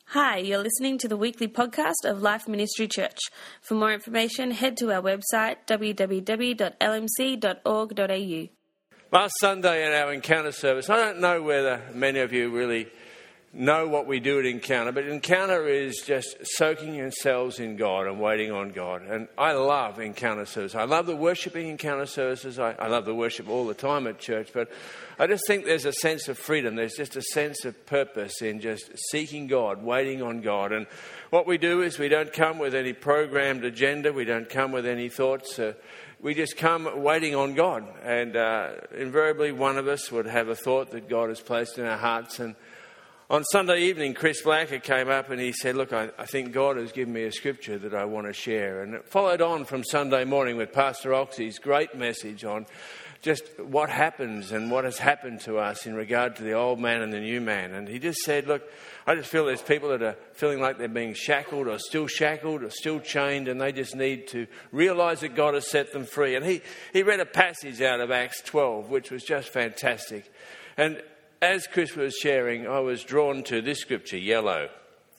Hi, you're listening to the weekly podcast of Life Ministry Church. For more information, head to our website www.lmc.org.au. Last Sunday at our Encounter service, I don't know whether many of you really know what we do at Encounter, but Encounter is just soaking yourselves in God and waiting on God. And I love Encounter service. I love the worshiping Encounter services. I love the worship all the time at church, but I just think there's a sense of freedom. There's just a sense of purpose in just seeking God, waiting on God. And what we do is we don't come with any programmed agenda. We don't come with any thoughts. We just come waiting on God. And invariably one of us would have a thought that God has placed in our hearts. And on Sunday evening, Chris Blacker came up and he said, look, I think God has given me a scripture that I want to share. And it followed on from Sunday morning with Pastor Oxy's great message on just what happens and what has happened to us in regard to the old man and the new man. And he just said, look, I just feel there's people that are feeling like they're being shackled or still chained, and they just need to realise that God has set them free. And he read a passage out of Acts 12, which was just fantastic. And as Chris was sharing, I was drawn to this scripture, yellow.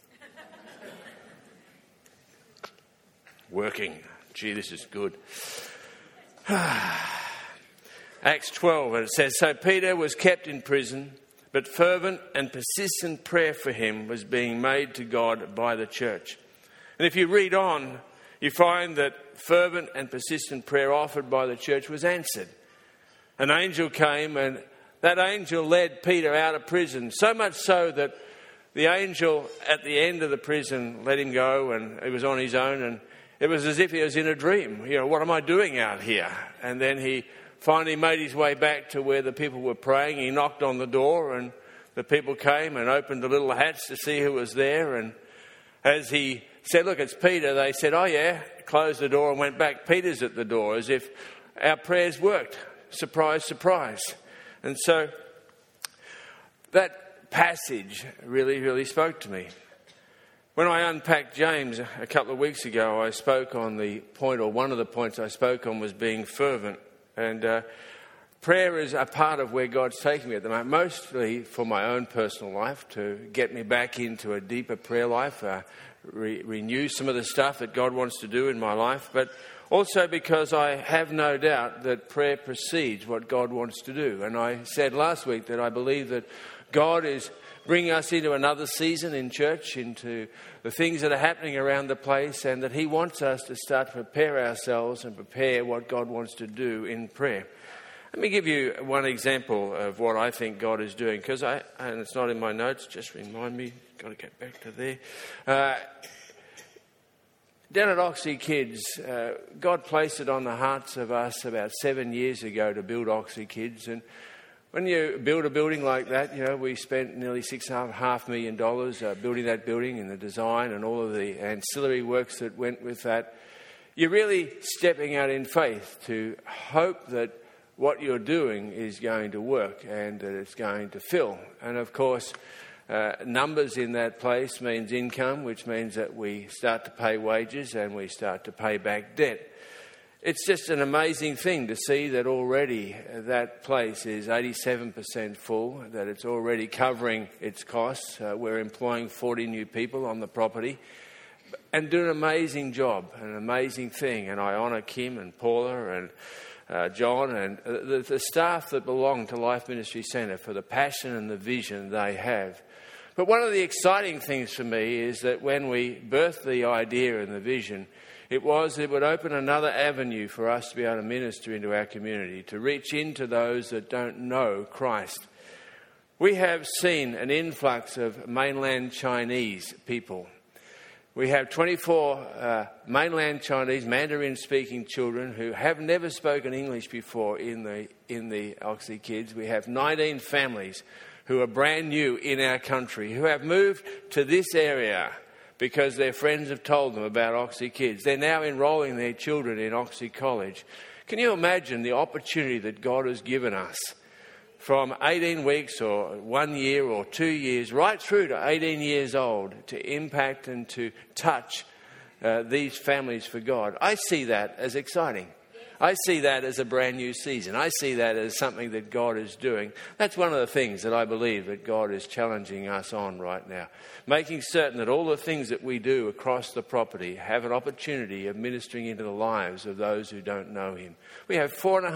Working. Gee, this is good. Acts 12, and it says, so Peter was kept in prison, but fervent and persistent prayer for him was being made to God by the church. And if you read on, you find that fervent and persistent prayer offered by the church was answered. An angel came, and that angel led Peter out of prison, so much so that the angel at the end of the prison let him go, and he was on his own, and it was as if he was in a dream. You know, what am I doing out here? And then he finally made his way back to where the people were praying. He knocked on the door and the people came and opened the little hats to see who was there. And as he said, look, it's Peter, they said, oh yeah, closed the door and went back. Peter's at the door, as if our prayers worked. Surprise, surprise. And so that passage really spoke to me. When I unpacked James a couple of weeks ago, I spoke on the point, or one of the points I spoke on was being fervent. And prayer is a part of where God's taking me at the moment, mostly for my own personal life, to get me back into a deeper prayer life, renew some of the stuff that God wants to do in my life, but also because I have no doubt that prayer precedes what God wants to do. And I said last week that I believe that God is bringing us into another season in church, into the things that are happening around the place, and that he wants us to start to prepare ourselves and prepare what God wants to do in prayer. Let me give you one example of what I think God is doing, because and it's not in my notes, just remind me, got to get back to there. Down at Oxy Kids, God placed it on the hearts of us about 7 years ago to build Oxy Kids, and when you build a building like that, you know, we spent nearly $6.5 million building that building and the design and all of the ancillary works that went with that. You're really stepping out in faith to hope that what you're doing is going to work and that it's going to fill. And of course, numbers in that place means income, which means that we start to pay wages and we start to pay back debt. It's just an amazing thing to see that already that place is 87% full, that it's already covering its costs. We're employing 40 new people on the property and doing an amazing job, an amazing thing. And I honour Kim and Paula and John and the staff that belong to Life Ministry Centre for the passion and the vision they have. But one of the exciting things for me is that when we birthed the idea and the vision, it would open another avenue for us to be able to minister into our community, to reach into those that don't know Christ. We have seen an influx of mainland Chinese people. We have 24 mainland Chinese Mandarin-speaking children who have never spoken English before in the Oxy Kids. We have 19 families who are brand new in our country, who have moved to this area because their friends have told them about Oxy Kids. They're now enrolling their children in Oxy College. Can you imagine the opportunity that God has given us from 18 weeks or 1 year or 2 years, right through to 18 years old, to impact and to touch these families for God? I see that as exciting. I see that as a brand new season. I see that as something that God is doing. That's one of the things that I believe that God is challenging us on right now. Making certain that all the things that we do across the property have an opportunity of ministering into the lives of those who don't know him. We have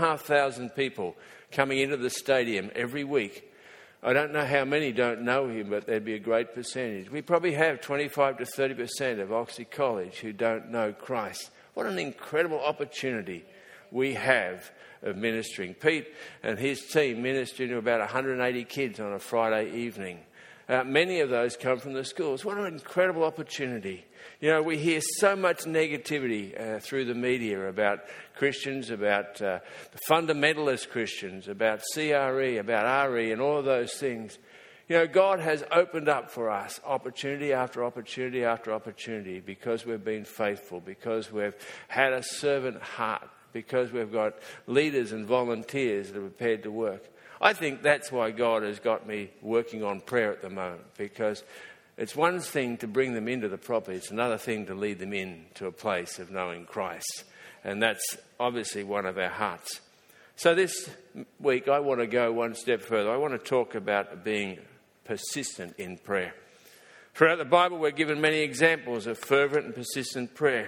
4,500 people coming into the stadium every week. I don't know how many don't know him, but there'd be a great percentage. We probably have 25 to 30% of Oxley College who don't know Christ. What an incredible opportunity we have of ministering. Pete and his team minister to about 180 kids on a Friday evening. Many of those come from the schools. What an incredible opportunity. You know, we hear so much negativity through the media about Christians, about the fundamentalist Christians, about CRE, about RE and all of those things. You know, God has opened up for us opportunity after opportunity after opportunity because we've been faithful, because we've had a servant heart, because we've got leaders and volunteers that are prepared to work. I think that's why God has got me working on prayer at the moment, because it's one thing to bring them into the property, it's another thing to lead them into a place of knowing Christ. And that's obviously one of our hearts. So this week I want to go one step further. I want to talk about being persistent in prayer. Throughout the Bible we're given many examples of fervent and persistent prayer.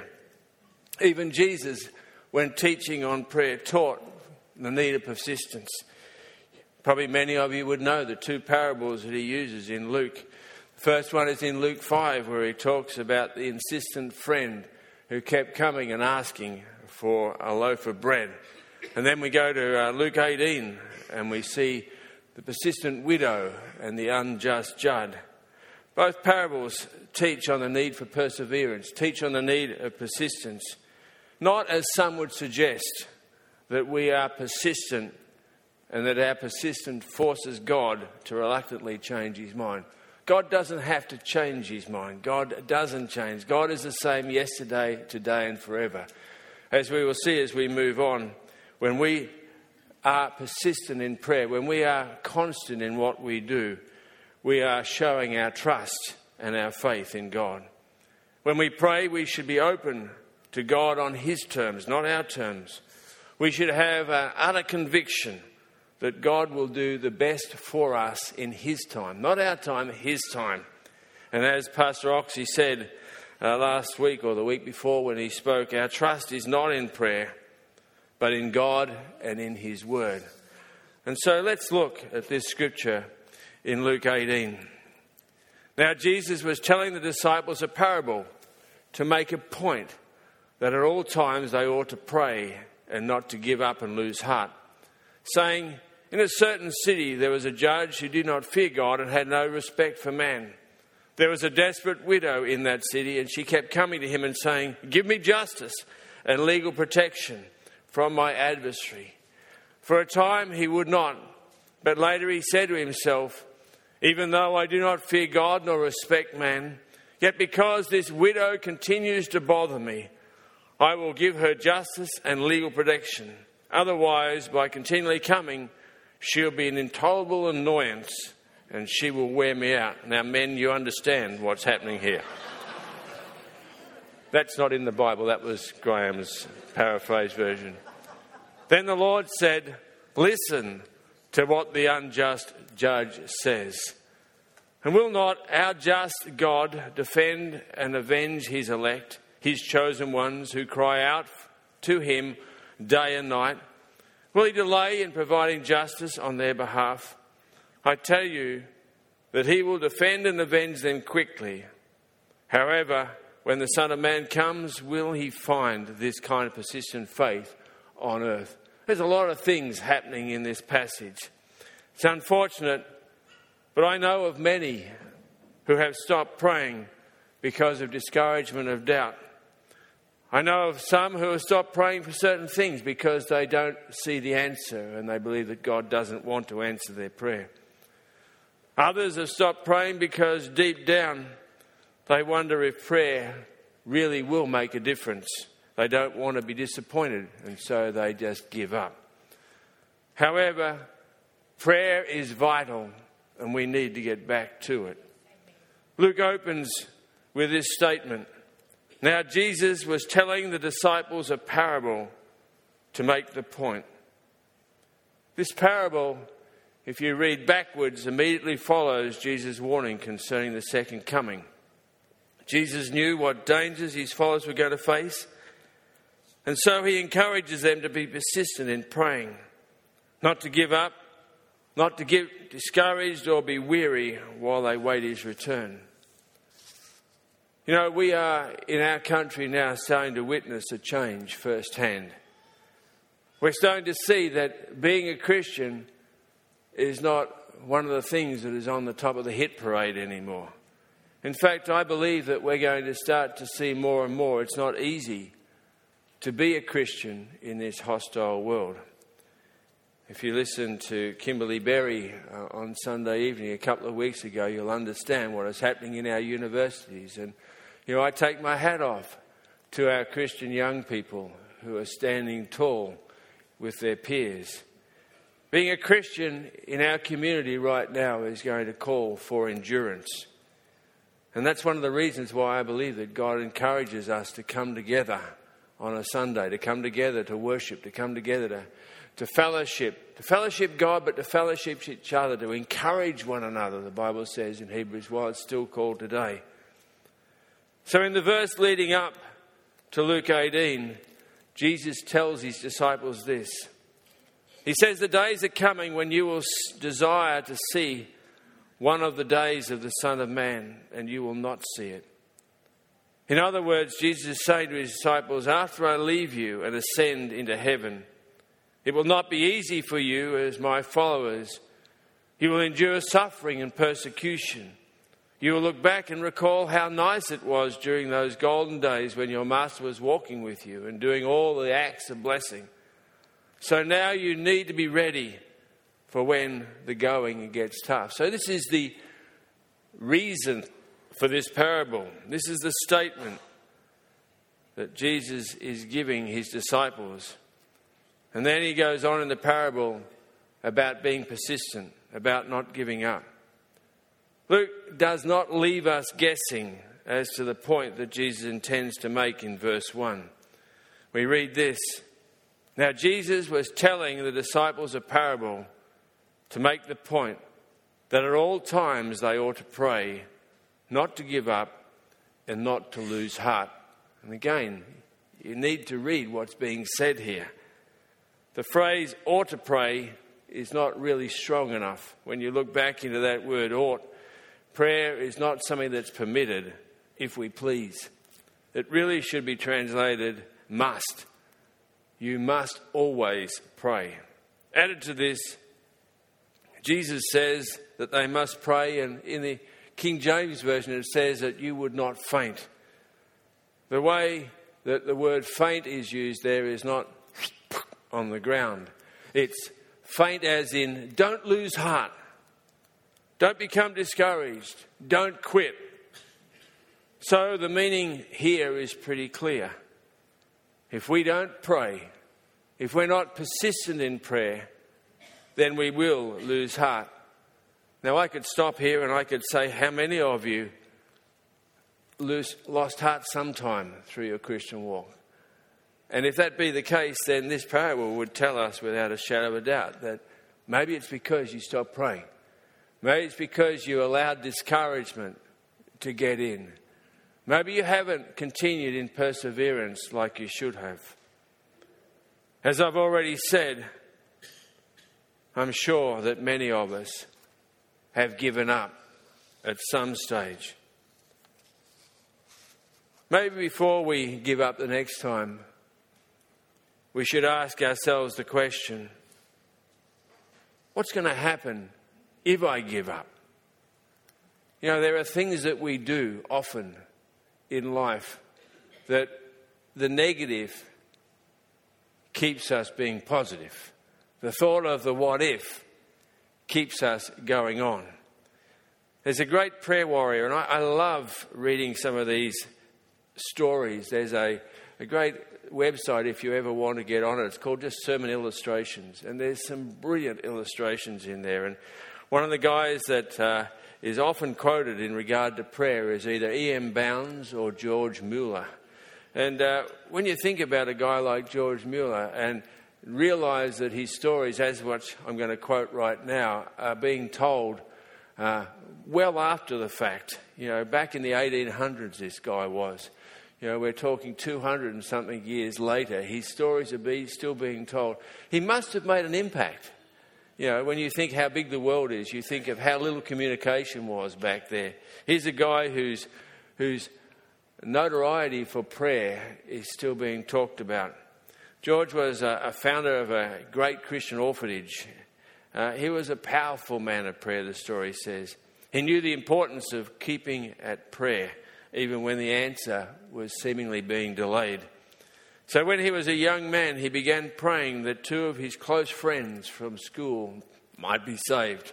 Even Jesus, when teaching on prayer, taught the need of persistence. Probably many of you would know the two parables that he uses in Luke. The first one is in Luke 5, where he talks about the insistent friend who kept coming and asking for a loaf of bread. And then we go to Luke 18 and we see the persistent widow and the unjust judge. Both parables teach on the need for perseverance, teach on the need of persistence. Not, as some would suggest, that we are persistent and that our persistence forces God to reluctantly change his mind. God doesn't have to change his mind. God doesn't change. God is the same yesterday, today and forever. As we will see as we move on, when we are persistent in prayer, when we are constant in what we do, we are showing our trust and our faith in God. When we pray, we should be open to God on his terms, not our terms. We should have an utter conviction that God will do the best for us in his time. Not our time, his time. And as Pastor Oxy said last week or the week before when he spoke, our trust is not in prayer, but in God and in his word. And so let's look at this scripture in Luke 18. Now Jesus was telling the disciples a parable to make a point that at all times they ought to pray and not to give up and lose heart, saying, in a certain city there was a judge who did not fear God and had no respect for man. There was a desperate widow in that city, and she kept coming to him and saying, give me justice and legal protection from my adversary. For a time he would not, but later he said to himself, even though I do not fear God nor respect man, yet because this widow continues to bother me, I will give her justice and legal protection. Otherwise, by continually coming, she'll be an intolerable annoyance and she will wear me out. Now, men, you understand what's happening here. That's not in the Bible. That was Graham's paraphrase version. Then the Lord said, listen to what the unjust judge says. And will not our just God defend and avenge his elect, his chosen ones who cry out to him day and night? Will he delay in providing justice on their behalf? I tell you that he will defend and avenge them quickly. However, when the Son of Man comes, will he find this kind of persistent faith on earth? There's a lot of things happening in this passage. It's unfortunate, but I know of many who have stopped praying because of discouragement of doubt. I know of some who have stopped praying for certain things because they don't see the answer and they believe that God doesn't want to answer their prayer. Others have stopped praying because deep down they wonder if prayer really will make a difference. They don't want to be disappointed and so they just give up. However, prayer is vital and we need to get back to it. Luke opens with this statement. Now Jesus was telling the disciples a parable to make the point. This parable, if you read backwards, immediately follows Jesus' warning concerning the second coming. Jesus knew what dangers his followers were going to face, and so he encourages them to be persistent in praying, not to give up, not to get discouraged or be weary while they wait his return. You know, we are in our country now starting to witness a change firsthand. We're starting to see that being a Christian is not one of the things that is on the top of the hit parade anymore. In fact, I believe that we're going to start to see more and more it's not easy to be a Christian in this hostile world. If you listen to Kimberly Berry on Sunday evening a couple of weeks ago, you'll understand what is happening in our universities. And, you know, I take my hat off to our Christian young people who are standing tall with their peers. Being a Christian in our community right now is going to call for endurance. And that's one of the reasons why I believe that God encourages us to come together on a Sunday, to come together to worship, to come together to fellowship God, but to fellowship each other, to encourage one another, the Bible says in Hebrews, while it's still called today. So in the verse leading up to Luke 18, Jesus tells his disciples this. He says, the days are coming when you will desire to see one of the days of the Son of Man, and you will not see it. In other words, Jesus is saying to his disciples, after I leave you and ascend into heaven, it will not be easy for you as my followers. You will endure suffering and persecution. You will look back and recall how nice it was during those golden days when your master was walking with you and doing all the acts of blessing. So now you need to be ready for when the going gets tough. So this is the reason for this parable. This is the statement that Jesus is giving his disciples. And then he goes on in the parable about being persistent, about not giving up. Luke does not leave us guessing as to the point that Jesus intends to make in verse 1. We read this. Now Jesus was telling the disciples a parable to make the point that at all times they ought to pray, not to give up and not to lose heart. And again, you need to read what's being said here. The phrase ought to pray is not really strong enough. When you look back into that word ought, prayer is not something that's permitted if we please. It really should be translated must. You must always pray. Added to this, Jesus says that they must pray, and in the King James Version it says that you would not faint. The way that the word faint is used there is not on the ground. It's faint as in don't lose heart. Don't become discouraged. Don't quit. So the meaning here is pretty clear. If we don't pray, if we're not persistent in prayer, then we will lose heart. Now I could stop here and I could say how many of you lost heart sometime through your Christian walk. And if that be the case, then this parable would tell us without a shadow of a doubt that maybe it's because you stopped praying. Maybe it's because you allowed discouragement to get in. Maybe you haven't continued in perseverance like you should have. As I've already said, I'm sure that many of us have given up at some stage. Maybe before we give up the next time, we should ask ourselves the question, what's going to happen if I give up? You know, there are things that we do often in life that the negative keeps us being positive. The thought of the what if keeps us going on. There's a great prayer warrior, and I love reading some of these stories. There's a great website if you ever want to get on it. It's called just Sermon Illustrations, and there's some brilliant illustrations in there. And one of the guys that is often quoted in regard to prayer is either E.M. Bounds or George Mueller. And when you think about a guy like George Mueller and realise that his stories, as what I'm going to quote right now, are being told well after the fact. Back in the 1800s this guy was. We're talking 200 and something years later. His stories are still being told. He must have made an impact. When you think how big the world is, you think of how little communication was back there. Here's a guy whose notoriety for prayer is still being talked about. George was a founder of a great Christian orphanage. He was a powerful man of prayer, the story says. He knew the importance of keeping at prayer, even when the answer was seemingly being delayed. So when he was a young man, he began praying that 2 of his close friends from school might be saved.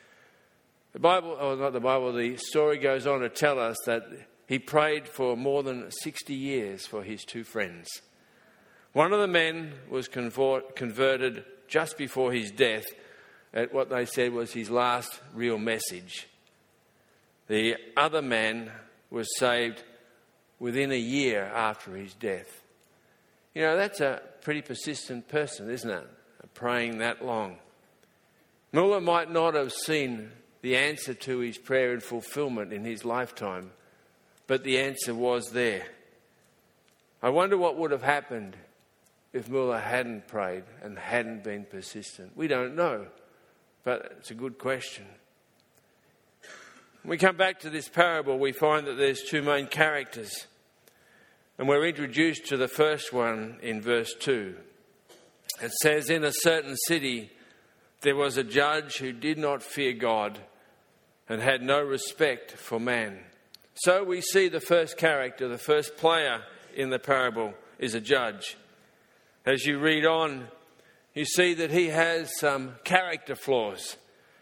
The story goes on to tell us that he prayed for more than 60 years for his 2 friends. One of the men was converted just before his death at what they said was his last real message. The other man was saved within a year after his death. That's a pretty persistent person, isn't it? Praying that long. Muller might not have seen the answer to his prayer in fulfillment in his lifetime, but the answer was there. I wonder what would have happened if Muller hadn't prayed and hadn't been persistent. We don't know, but it's a good question. When we come back to this parable, we find that there's 2 main characters. And we're introduced to the first one in verse 2. It says, in a certain city there was a judge who did not fear God and had no respect for man. So we see the first character, the first player in the parable is a judge. As you read on, you see that he has some character flaws.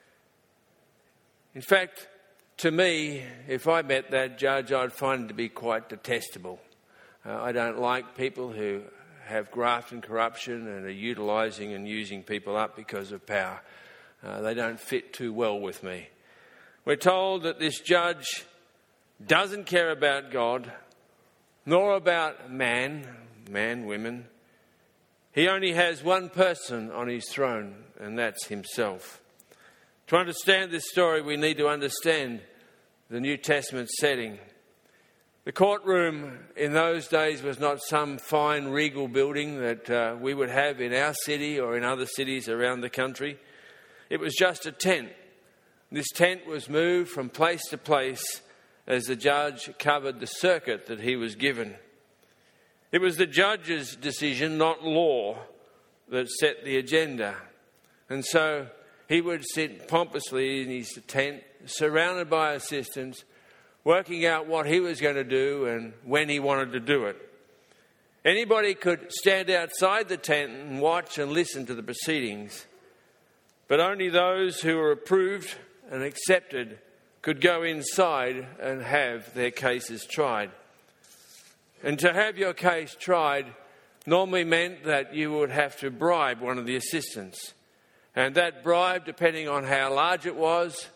In fact, to me, if I met that judge, I'd find him to be quite detestable. I don't like people who have graft and corruption and are utilising and using people up because of power. They don't fit too well with me. We're told that this judge doesn't care about God, nor about man, women. He only has one person on his throne, and that's himself. To understand this story, we need to understand the New Testament setting. The courtroom in those days was not some fine regal building that we would have in our city or in other cities around the country. It was just a tent. This tent was moved from place to place as the judge covered the circuit that he was given. It was the judge's decision, not law, that set the agenda. And so he would sit pompously in his tent, surrounded by assistants, working out what he was going to do and when he wanted to do it. Anybody could stand outside the tent and watch and listen to the proceedings, but only those who were approved and accepted could go inside and have their cases tried. And to have your case tried normally meant that you would have to bribe one of the assistants. And that bribe, depending on how large it was,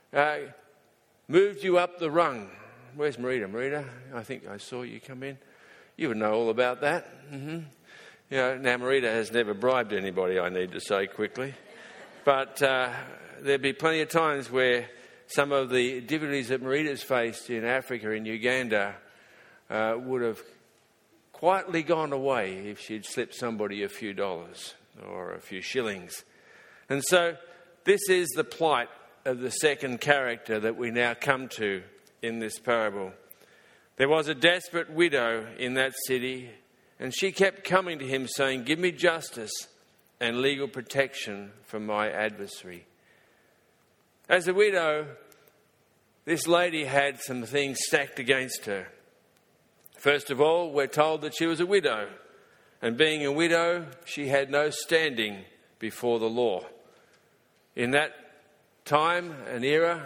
moved you up the rung. Where's Marita? Marita, I think I saw you come in. You would know all about that. Mm-hmm. Now Marita has never bribed anybody, I need to say quickly. But there'd be plenty of times where some of the difficulties that Marita's faced in Africa, in Uganda, would have quietly gone away if she'd slipped somebody a few dollars or a few shillings. And so this is the plight of the second character that we now come to in this parable. There was a desperate widow in that city, and she kept coming to him saying, "Give me justice and legal protection from my adversary." As a widow, this lady had some things stacked against her. First of all, we're told that she was a widow, and being a widow, she had no standing before the law. In that time and era,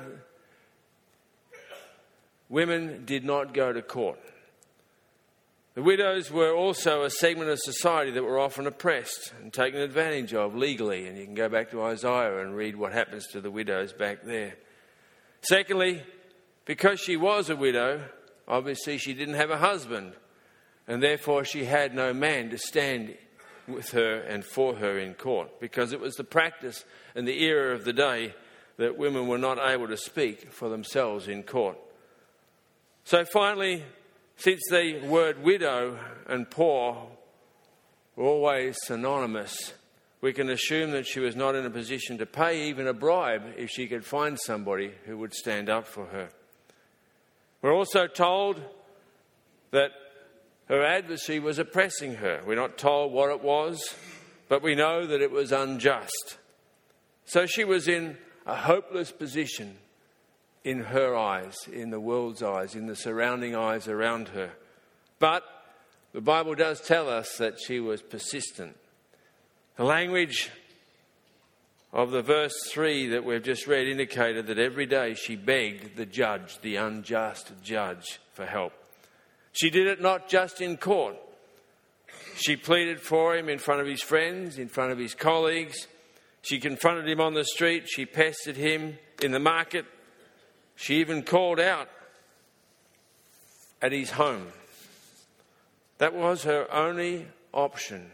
women did not go to court. The widows were also a segment of society that were often oppressed and taken advantage of legally, and you can go back to Isaiah and read what happens to the widows back there. Secondly, because she was a widow, obviously she didn't have a husband, and therefore she had no man to stand with her and for her in court, because it was the practice in the era of the day that women were not able to speak for themselves in court. So finally, since the word widow and poor were always synonymous, we can assume that she was not in a position to pay even a bribe if she could find somebody who would stand up for her. We're also told that her adversary was oppressing her. We're not told what it was, but we know that it was unjust. So she was in a hopeless position in her eyes, in the world's eyes, in the surrounding eyes around her. But the Bible does tell us that she was persistent. The language of the verse 3 that we've just read indicated that every day she begged the judge, the unjust judge, for help. She did it not just in court. She pleaded for him in front of his friends, in front of his colleagues. She confronted him on the street. She pestered him in the market. She even called out at his home. That was her only option.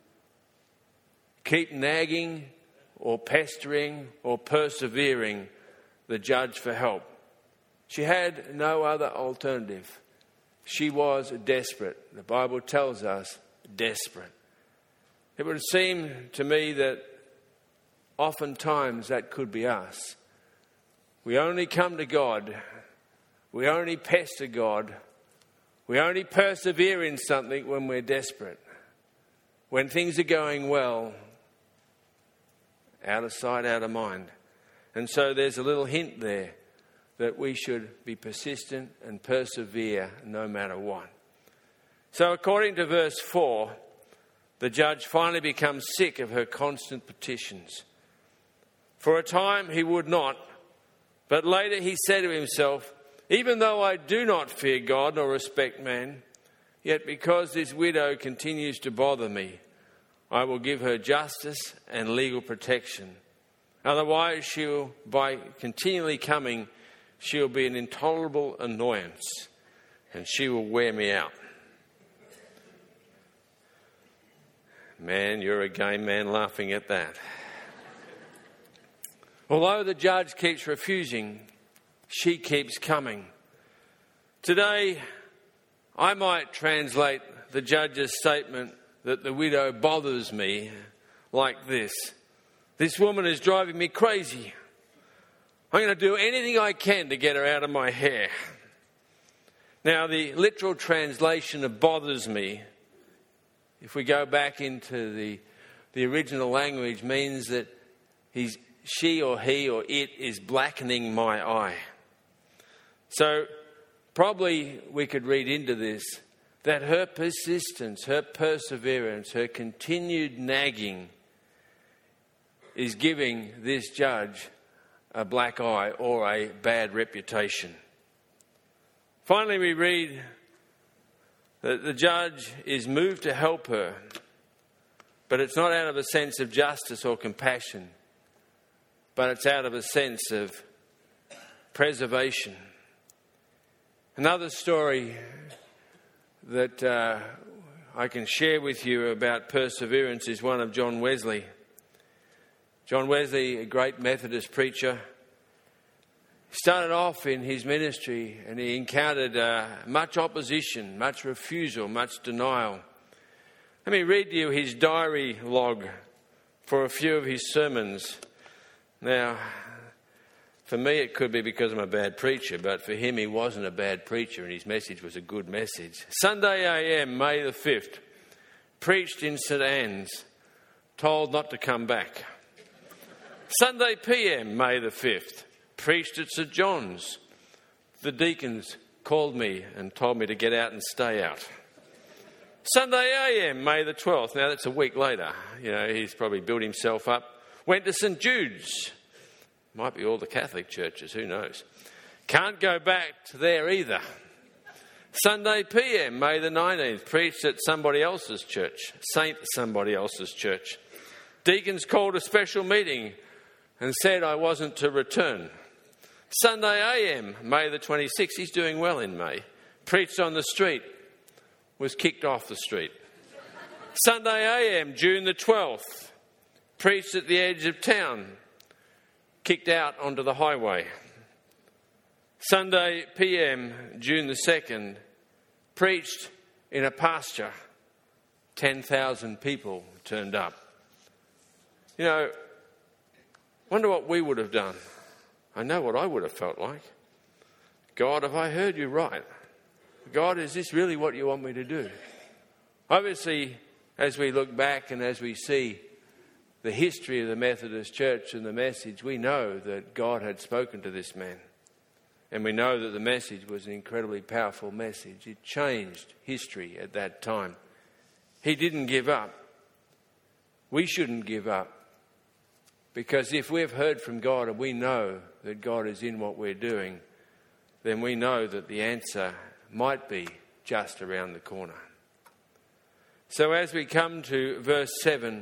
Keep nagging or pestering or persevering the judge for help. She had no other alternative. She was desperate. The Bible tells us desperate. It would seem to me that oftentimes that could be us. We only come to God. We only pester God. We only persevere in something when we're desperate. When things are going well, out of sight, out of mind. And so there's a little hint there that we should be persistent and persevere no matter what. So according to verse 4, the judge finally becomes sick of her constant petitions. For a time he would not, but later he said to himself, even though I do not fear God nor respect man, yet because this widow continues to bother me, I will give her justice and legal protection. Otherwise, by continually coming, she'll be an intolerable annoyance and she will wear me out. Man, you're a game man laughing at that. Although the judge keeps refusing, she keeps coming. Today, I might translate the judge's statement that the widow bothers me like this. This woman is driving me crazy. I'm going to do anything I can to get her out of my hair. Now, the literal translation of bothers me, if we go back into the original language, means that she or he or it is blackening my eye. So probably we could read into this that her persistence, her perseverance, her continued nagging is giving this judge a black eye or a bad reputation. Finally, we read that the judge is moved to help her, but it's not out of a sense of justice or compassion, but it's out of a sense of preservation. Another story that I can share with you about perseverance is one of John Wesley. John Wesley, a great Methodist preacher, started off in his ministry and he encountered much opposition, much refusal, much denial. Let me read you his diary log for a few of his sermons. Now, for me it could be because I'm a bad preacher, but for him he wasn't a bad preacher and his message was a good message. Sunday AM, May the 5th, preached in St Anne's, told not to come back. Sunday PM, May the 5th, preached at St John's. The deacons called me and told me to get out and stay out. Sunday AM, May the 12th. Now that's a week later. You know, he's probably built himself up. Went to St Jude's. Might be all the Catholic churches, who knows. Can't go back to there either. Sunday PM, May the 19th, preached at somebody else's church, Saint somebody else's church. Deacons called a special meeting and said I wasn't to return. Sunday AM, May the 26th, he's doing well in May, preached on the street, was kicked off the street. Sunday AM, June the 12th, preached at the edge of town, kicked out onto the highway. Sunday PM, June the 2nd, preached in a pasture. 10,000 people turned up. You know, wonder what we would have done. I know what I would have felt like. God, have I heard you right? God, is this really what you want me to do? Obviously, as we look back and as we see the history of the Methodist Church and the message, we know that God had spoken to this man. And we know that the message was an incredibly powerful message. It changed history at that time. He didn't give up. We shouldn't give up. Because if we've heard from God and we know that God is in what we're doing, then we know that the answer might be just around the corner. So as we come to verse 7,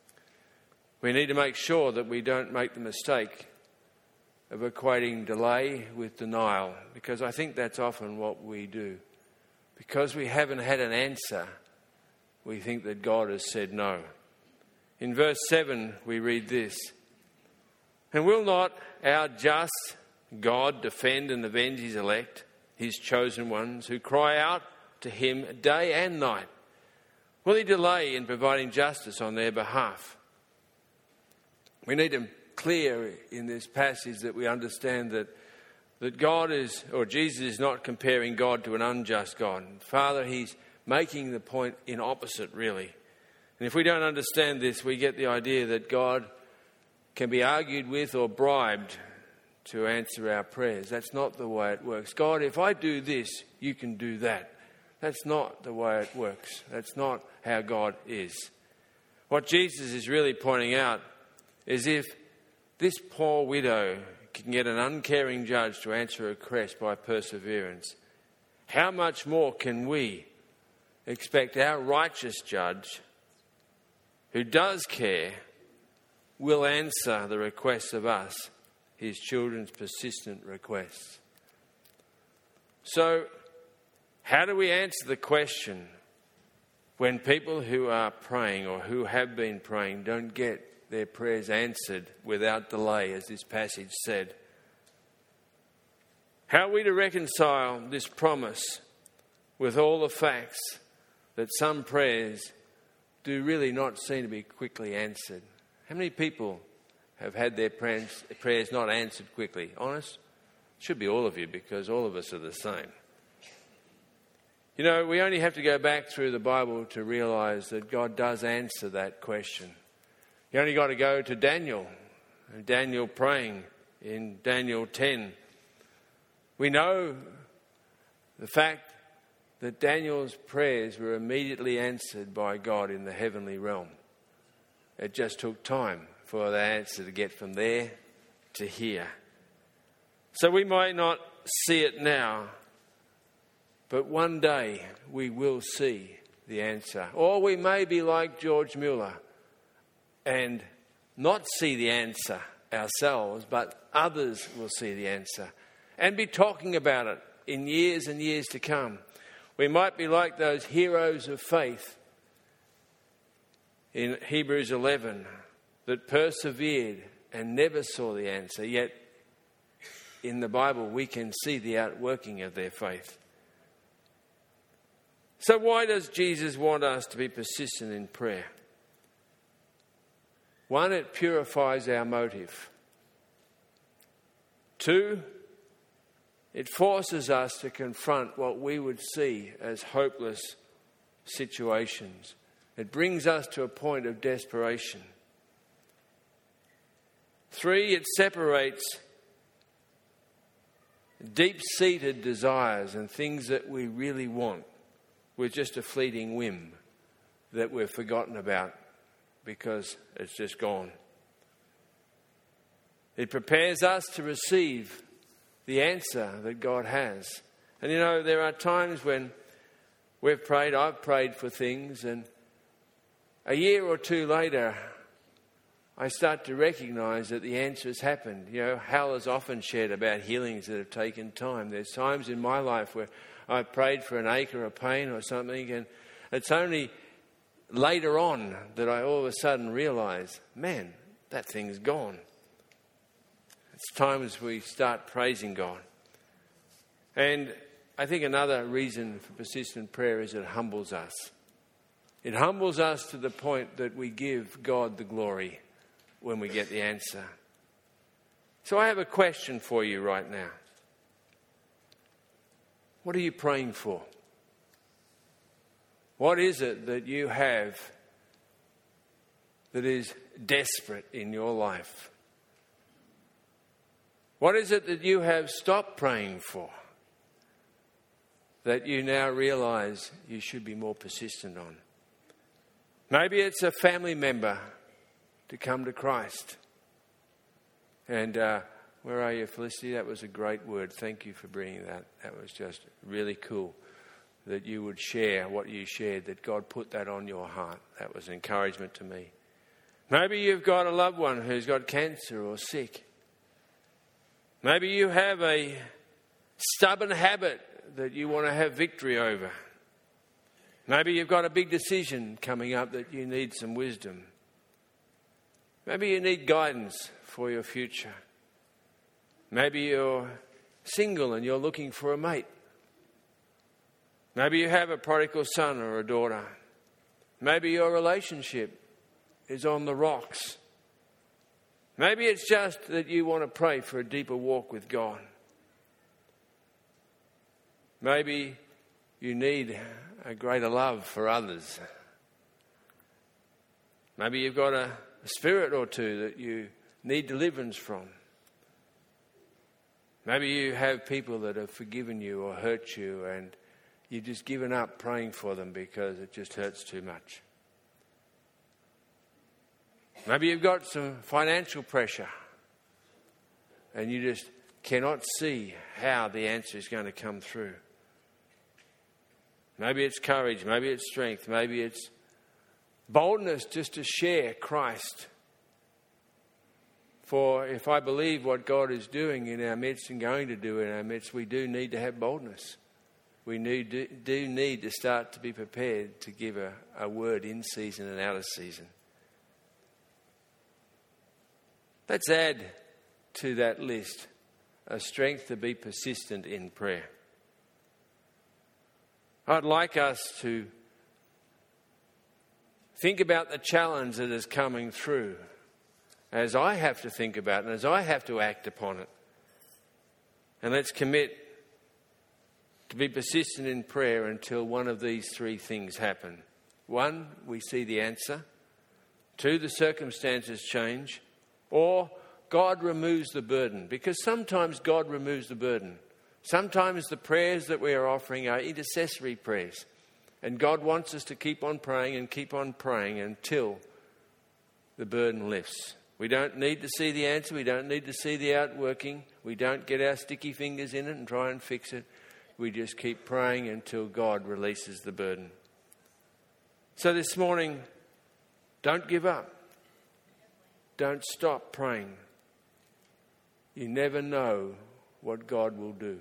we need to make sure that we don't make the mistake of equating delay with denial, because I think that's often what we do. Because we haven't had an answer, we think that God has said no. In verse 7, we read this: "And will not our just God defend and avenge his elect, his chosen ones, who cry out to him day and night? Will he delay in providing justice on their behalf?" We need to clear in this passage that we understand that God is, or Jesus is not comparing God to an unjust God. Father, he's making the point in opposite, really. And if we don't understand this, we get the idea that God can be argued with or bribed to answer our prayers. That's not the way it works. God, if I do this, you can do that. That's not the way it works. That's not how God is. What Jesus is really pointing out is if this poor widow can get an uncaring judge to answer a request by perseverance, how much more can we expect our righteous judge, who does care, will answer the requests of us, his children's persistent requests? So, how do we answer the question when people who are praying or who have been praying don't get their prayers answered without delay, as this passage said? How are we to reconcile this promise with all the facts that some prayers do really not seem to be quickly answered? How many people have had their prayers not answered quickly? Honest? Should be all of you, because all of us are the same. You know, we only have to go back through the Bible to realise that God does answer that question. You only got to go to Daniel praying in Daniel 10. We know the fact that Daniel's prayers were immediately answered by God in the heavenly realm. It just took time for the answer to get from there to here. So we might not see it now, but one day we will see the answer. Or we may be like George Mueller and not see the answer ourselves, but others will see the answer and be talking about it in years and years to come. We might be like those heroes of faith in Hebrews 11 that persevered and never saw the answer, yet in the Bible we can see the outworking of their faith. So why does Jesus want us to be persistent in prayer? One, it purifies our motive. Two, it forces us to confront what we would see as hopeless situations. It brings us to a point of desperation. Three, it separates deep-seated desires and things that we really want with just a fleeting whim that we've forgotten about because it's just gone. It prepares us to receive the answer that God has. And you know, there are times when I've prayed for things, and a year or two later, I start to recognise that the answer has happened. You know, Hal has often shared about healings that have taken time. There's times in my life where I've prayed for an ache or a pain or something, and it's only later on that I all of a sudden realise, man, that thing's gone. It's times we start praising God. And I think another reason for persistent prayer is it humbles us. It humbles us to the point that we give God the glory when we get the answer. So I have a question for you right now. What are you praying for? What is it that you have that is desperate in your life? What is it that you have stopped praying for that you now realise you should be more persistent on? Maybe it's a family member to come to Christ. And where are you, Felicity? That was a great word. Thank you for bringing that. That was just really cool that you would share what you shared, that God put that on your heart. That was encouragement to me. Maybe you've got a loved one who's got cancer or sick. Maybe you have a stubborn habit that you want to have victory over. Maybe you've got a big decision coming up that you need some wisdom. Maybe you need guidance for your future. Maybe you're single and you're looking for a mate. Maybe you have a prodigal son or a daughter. Maybe your relationship is on the rocks. Maybe it's just that you want to pray for a deeper walk with God. Maybe you need a greater love for others. Maybe you've got a spirit or two that you need deliverance from. Maybe you have people that have forgiven you or hurt you and you've just given up praying for them because it just hurts too much. Maybe you've got some financial pressure and you just cannot see how the answer is going to come through. Maybe it's courage, maybe it's strength, maybe it's boldness just to share Christ. For if I believe what God is doing in our midst and going to do in our midst, we do need to have boldness. We do need to start to be prepared to give a word in season and out of season. Let's add to that list a strength to be persistent in prayer. I'd like us to think about the challenge that is coming through as I have to think about it and as I have to act upon it. And let's commit to be persistent in prayer until one of these three things happen. 1, we see the answer. 2, the circumstances change. Or God removes the burden. Because sometimes God removes the burden. Sometimes the prayers that we are offering are intercessory prayers. And God wants us to keep on praying until the burden lifts. We don't need to see the answer. We don't need to see the outworking. We don't get our sticky fingers in it and try and fix it. We just keep praying until God releases the burden. So this morning, don't give up. Don't stop praying. You never know what God will do.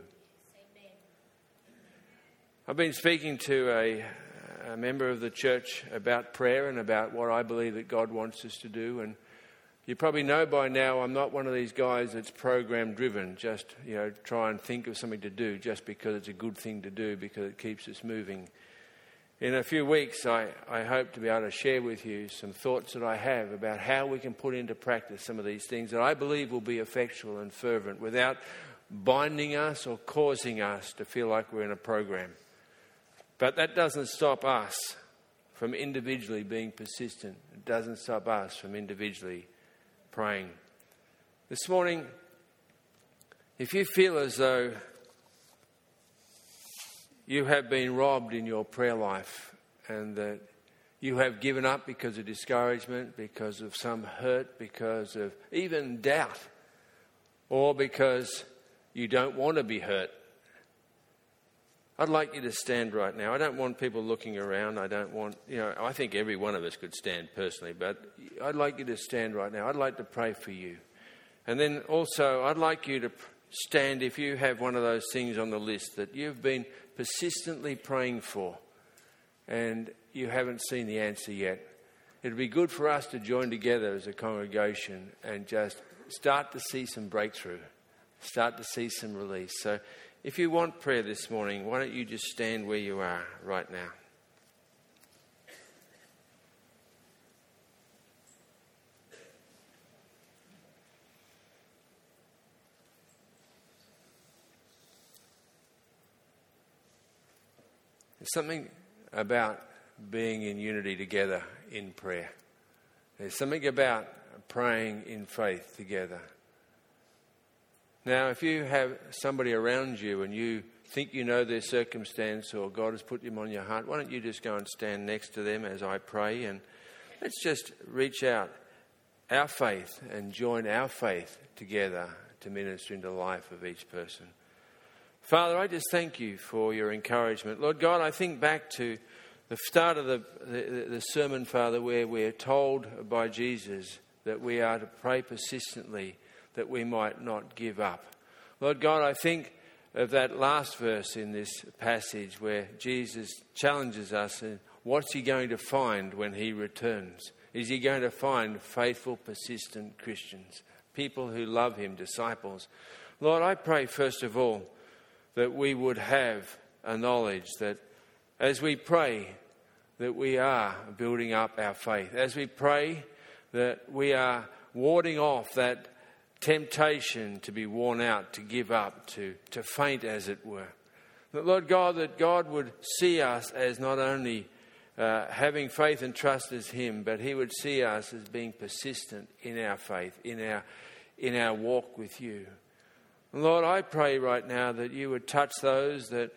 I've been speaking to a member of the church about prayer and about what I believe that God wants us to do. And you probably know by now I'm not one of these guys that's program driven, just try and think of something to do just because it's a good thing to do, because it keeps us moving. In a few weeks, I hope to be able to share with you some thoughts that I have about how we can put into practice some of these things that I believe will be effectual and fervent without binding us or causing us to feel like we're in a program. But that doesn't stop us from individually being persistent. It doesn't stop us from individually praying. This morning, if you feel as though you have been robbed in your prayer life and that you have given up because of discouragement, because of some hurt, because of even doubt, or because you don't want to be hurt, I'd like you to stand right now. I don't want people looking around. I don't want, I think every one of us could stand personally, but I'd like you to stand right now. I'd like to pray for you. And then also, I'd like you to stand if you have one of those things on the list that you've been persistently praying for. and you haven't seen the answer yet. It'd be good for us to join together as a congregation and just start to see some breakthrough, start to see some release. So if you want prayer this morning, why don't you just stand where you are right now? There's something about being in unity together in prayer. There's something about praying in faith together. Now, if you have somebody around you and you think you know their circumstance or God has put them on your heart, why don't you just go and stand next to them as I pray, and let's just reach out our faith and join our faith together to minister into the life of each person. Father, I just thank you for your encouragement. Lord God, I think back to the start of the sermon, Father, where we're told by Jesus that we are to pray persistently that we might not give up. Lord God, I think of that last verse in this passage where Jesus challenges us, and what's he going to find when he returns? Is he going to find faithful, persistent Christians, people who love him, disciples? Lord, I pray first of all that we would have a knowledge that as we pray that we are building up our faith. As we pray that we are warding off that temptation to be worn out, to give up, to faint as it were. But Lord God, that God would see us as not only having faith and trust as him, but he would see us as being persistent in our faith, in our walk with you. Lord, I pray right now that you would touch those that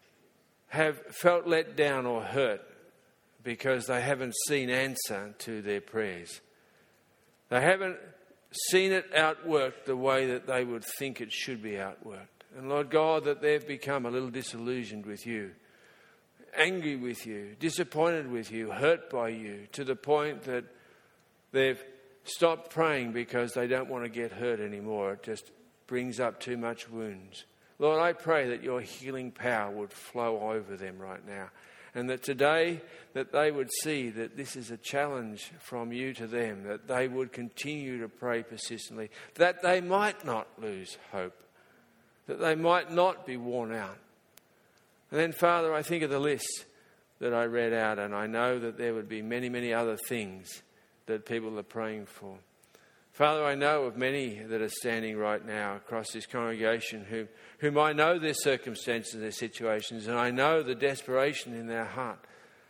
have felt let down or hurt because they haven't seen answer to their prayers. They haven't seen it outworked the way that they would think it should be outworked. And Lord God, that they've become a little disillusioned with you, angry with you, disappointed with you, hurt by you, to the point that they've stopped praying because they don't want to get hurt anymore. It just brings up too much wounds. Lord, I pray that your healing power would flow over them right now, and that today that they would see that this is a challenge from you to them, that they would continue to pray persistently, that they might not lose hope, that they might not be worn out. And then, Father, I think of the list that I read out, and I know that there would be many, many other things that people are praying for. Father, I know of many that are standing right now across this congregation whom I know their circumstances, their situations, and I know the desperation in their heart.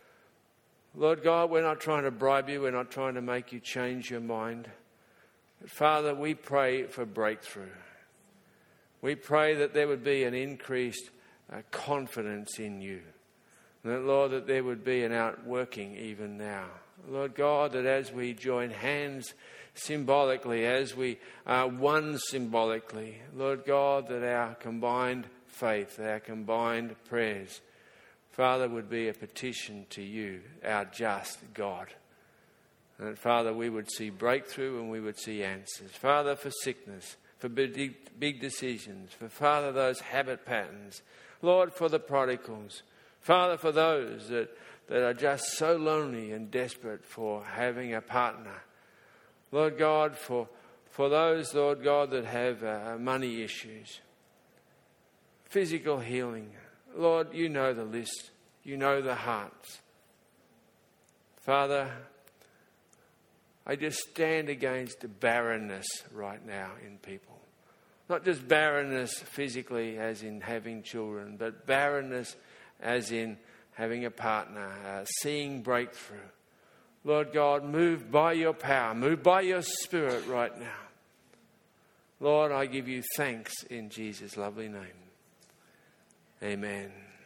Lord God, we're not trying to bribe you. We're not trying to make you change your mind. But Father, we pray for breakthrough. We pray that there would be an increased confidence in you. And that, Lord, that there would be an outworking even now. Lord God, that as we join hands symbolically, as we are one symbolically, Lord God, that our combined faith, our combined prayers, Father, would be a petition to you, our just God. And that, Father, we would see breakthrough and we would see answers. Father, for sickness, for big decisions, for, Father, those habit patterns. Lord, for the prodigals. Father, for those that are just so lonely and desperate for having a partner. Lord God, for those, Lord God, that have money issues, physical healing. Lord, you know the list. You know the hearts. Father, I just stand against barrenness right now in people. Not just barrenness physically as in having children, but barrenness as in having a partner, seeing breakthrough. Lord God, move by your power, move by your Spirit right now. Lord, I give you thanks in Jesus' lovely name. Amen.